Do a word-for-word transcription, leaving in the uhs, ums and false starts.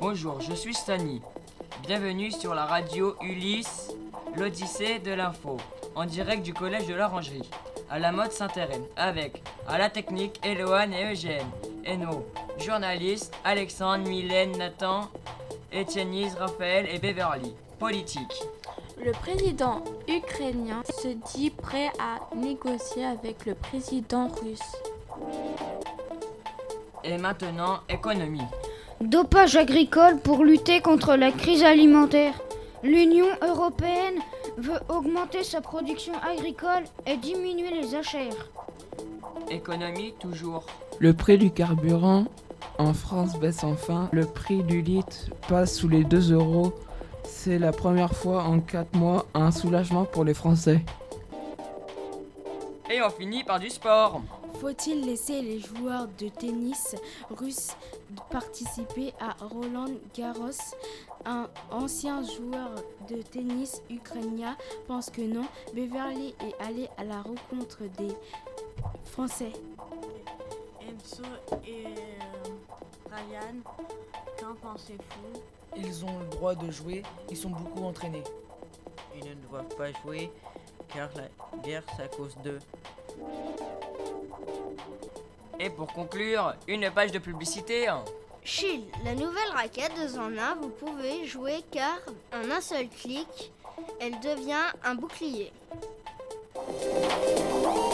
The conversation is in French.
Bonjour, je suis Stani. Bienvenue sur la radio Ulysse, l'Odyssée de l'info, en direct du collège de l'Orangerie, à la mode Saint-Héren, avec à la technique Eloane et Eugène, et nos journalistes Alexandre, Mylène, Nathan, Étienne, Raphaël et Beverly. Politique. Le président ukrainien se dit prêt à négocier avec le président russe. Et maintenant, économie. Dopage agricole pour lutter contre la crise alimentaire. L'Union européenne veut augmenter sa production agricole et diminuer les achères. Économie toujours. Le prix du carburant en France baisse enfin. Le prix du litre passe sous les deux euros. C'est la première fois en quatre mois un soulagement pour les Français. Et on finit par du sport. Faut-il laisser les joueurs de tennis russes participer à Roland Garros? Un ancien joueur de tennis ukrainien pense que non. Beverly est allé à la rencontre des Français. Enzo et euh, Ryan, qu'en pensez-vous? Ils ont le droit de jouer, ils sont beaucoup entraînés. Ils ne doivent pas jouer car la guerre c'est à cause d'eux. Et pour conclure, une page de publicité. Shield, la nouvelle raquette deux en un, vous pouvez jouer car en un seul clic, elle devient un bouclier.